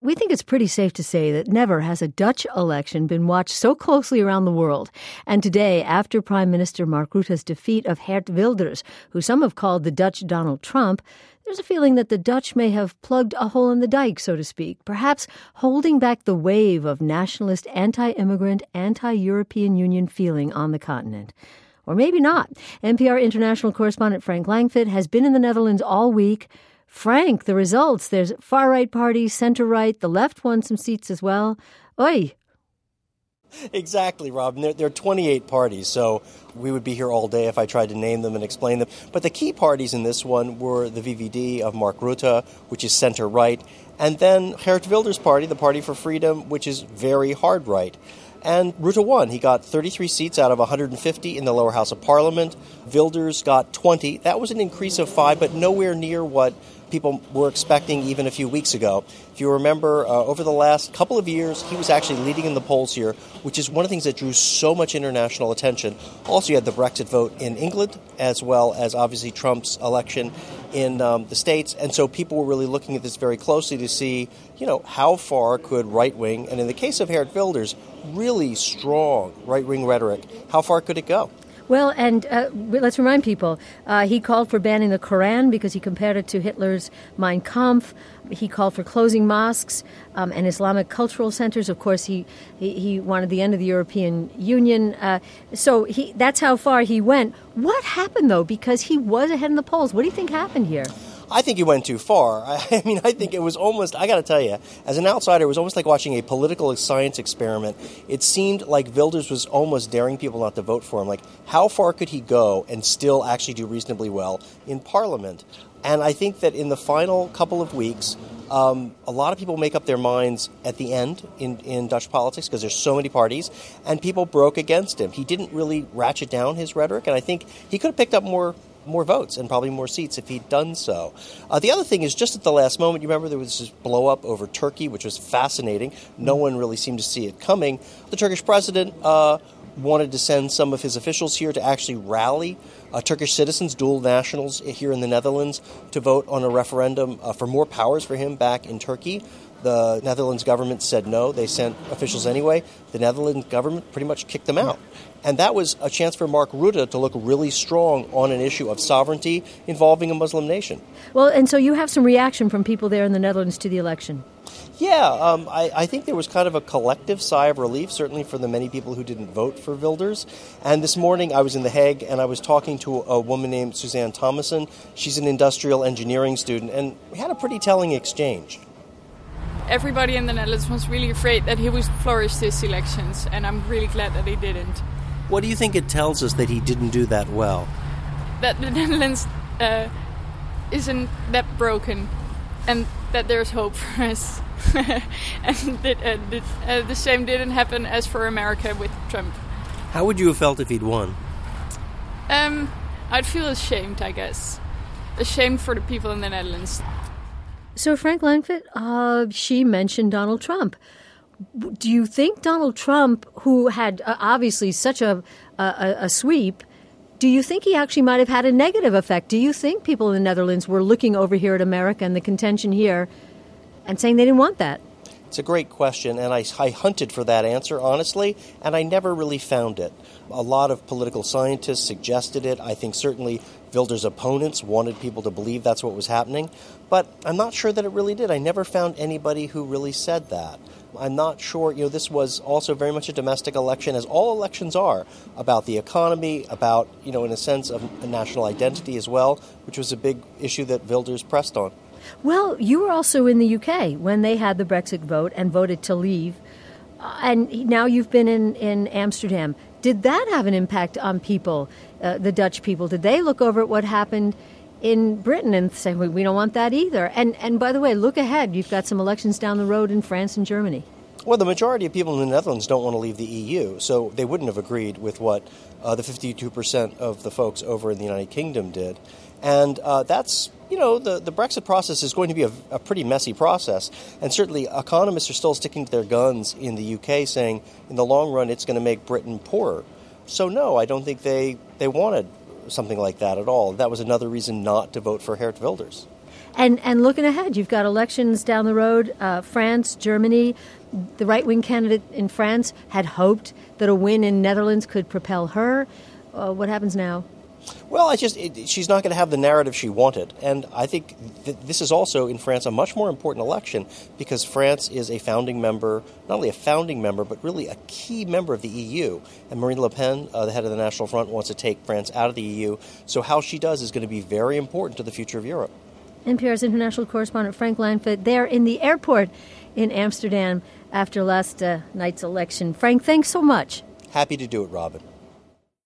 we think it's pretty safe to say that never has a Dutch election been watched so closely around the world. And today, after Prime Minister Mark Rutte's defeat of Geert Wilders, who some have called the Dutch Donald Trump, there's a feeling that the Dutch may have plugged a hole in the dike, so to speak, perhaps holding back the wave of nationalist, anti-immigrant, anti-European Union feeling on the continent. Or maybe not. NPR international correspondent Frank Langfitt has been in the Netherlands all week. Frank, the results. There's far-right parties, center-right. The left won some seats as well. Oi! Exactly, Rob. There are 28 parties, so we would be here all day if I tried to name them and explain them. But the key parties in this one were the VVD of Mark Rutte, which is center-right, and then Geert Wilders' party, the Party for Freedom, which is very hard-right. And Rutte won. He got 33 seats out of 150 in the lower house of parliament. Wilders got 20. That was an increase of 5, but nowhere near what people were expecting even a few weeks ago. If you remember, over the last couple of years, he was actually leading in the polls here, which is one of the things that drew so much international attention. Also, you had the Brexit vote in England, as well as obviously Trump's election in the States. And so people were really looking at this very closely to see, how far could right-wing, and in the case of Geert Wilders, really strong right-wing rhetoric, how far could it go? Well, and let's remind people, he called for banning the Quran because he compared it to Hitler's Mein Kampf. He called for closing mosques and Islamic cultural centers. Of course, he wanted the end of the European Union. So that's how far he went. What happened, though? Because he was ahead in the polls. What do you think happened here? I think he went too far. I think it was almost, I got to tell you, as an outsider, it was almost like watching a political science experiment. It seemed like Wilders was almost daring people not to vote for him. Like, how far could he go and still actually do reasonably well in Parliament? And I think that in the final couple of weeks, a lot of people make up their minds at the end in Dutch politics because there's so many parties, and people broke against him. He didn't really ratchet down his rhetoric, and I think he could have picked up more votes and probably more seats if he'd done so. The other thing is, just at the last moment, you remember there was this blow-up over Turkey, which was fascinating. No one really seemed to see it coming. The Turkish president wanted to send some of his officials here to actually rally Turkish citizens, dual nationals here in the Netherlands, to vote on a referendum for more powers for him back in Turkey. The Netherlands government said no. They sent officials anyway. The Netherlands government pretty much kicked them out. And that was a chance for Mark Rutte to look really strong on an issue of sovereignty involving a Muslim nation. Well, and so you have some reaction from people there in the Netherlands to the election. Yeah, I think there was kind of a collective sigh of relief, certainly for the many people who didn't vote for Wilders. And this morning I was in The Hague and I was talking to a woman named Suzanne Thomason. She's an industrial engineering student, and we had a pretty telling exchange. Everybody in the Netherlands was really afraid that he would flourish these elections, and I'm really glad that he didn't. What do you think it tells us that he didn't do that well? That the Netherlands isn't that broken, and that there's hope for us. And that the same didn't happen as for America with Trump. How would you have felt if he'd won? I'd feel ashamed, I guess. Ashamed for the people in the Netherlands. So, Frank Langfitt, she mentioned Donald Trump. Do you think Donald Trump, who had obviously such a sweep, do you think he actually might have had a negative effect? Do you think people in the Netherlands were looking over here at America and the contention here and saying they didn't want that? It's a great question, and I hunted for that answer, honestly, and I never really found it. A lot of political scientists suggested it. I think certainly Wilders' opponents wanted people to believe that's what was happening, but I'm not sure that it really did. I never found anybody who really said that. I'm not sure, this was also very much a domestic election, as all elections are, about the economy, about, in a sense of a national identity as well, which was a big issue that Wilders pressed on. Well, you were also in the UK when they had the Brexit vote and voted to leave. And now you've been in Amsterdam. Did that have an impact on people, the Dutch people? Did they look over at what happened in Britain and say, we don't want that either? And by the way, look ahead. You've got some elections down the road in France and Germany. Well, the majority of people in the Netherlands don't want to leave the EU, so they wouldn't have agreed with what the 52% of the folks over in the United Kingdom did. And that's, the Brexit process is going to be a pretty messy process. And certainly economists are still sticking to their guns in the UK, saying in the long run it's going to make Britain poorer. So no, I don't think they wanted something like that at all. That was another reason not to vote for Geert Wilders. And looking ahead, you've got elections down the road, France, Germany. The right-wing candidate in France had hoped that a win in Netherlands could propel her. What happens now? Well, she's not going to have the narrative she wanted. And I think this is also, in France, a much more important election because France is a founding member, not only a founding member, but really a key member of the EU. And Marine Le Pen, the head of the National Front, wants to take France out of the EU. So how she does is going to be very important to the future of Europe. NPR's international correspondent Frank Langfitt there in the airport in Amsterdam after last night's election. Frank, thanks so much. Happy to do it, Robin.